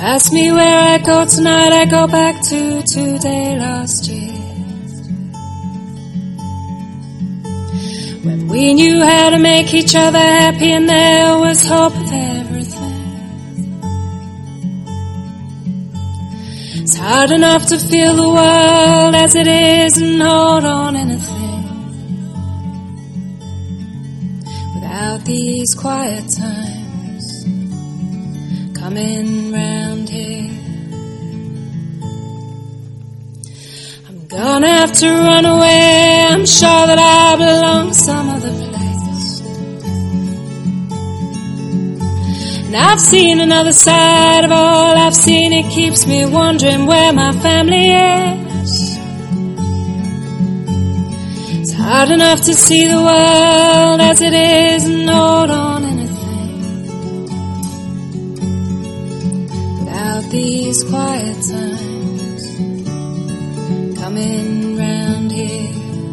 Ask me where I go tonight, I go back to today last year, when we knew how to make each other happy and there was hope of everything. It's hard enough to feel the world as it is and hold on anything without these quiet times coming round here. I'm gonna have to run away, I'm sure that I belong some other place. And I've seen another side of all I've seen, it keeps me wondering where my family is. It's hard enough to see the world as it is and hold on anything without these quiet times coming round here.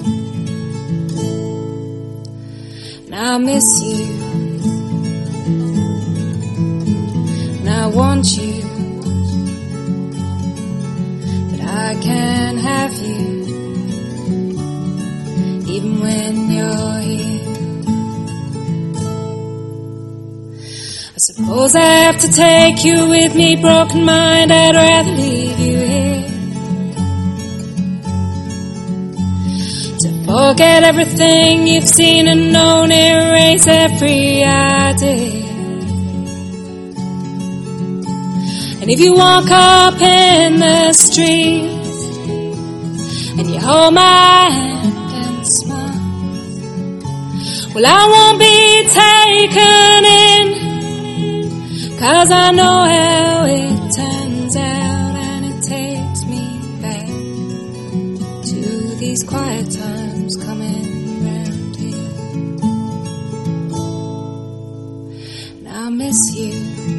And I miss you, and I want you, but I can't have you even when you're here. I suppose I have to take you with me, broken mind, I'd rather leave you here. Forget everything you've seen and known, erase every idea. And if you walk up in the street and you hold my hand and smile, well, I won't be taken in, 'cause I know how it turns out, and it takes me back to these quiet times coming round here. And I miss you,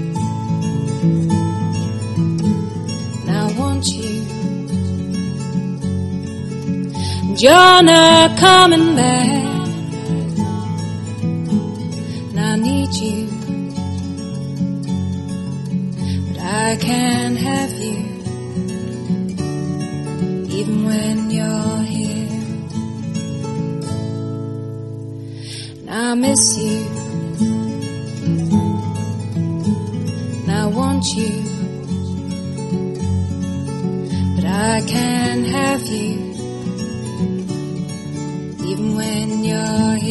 and I want you, and you're not coming back, and I need you, but I can't have you even when you're here. I miss you, and I want you, but I can't have you even when you're here.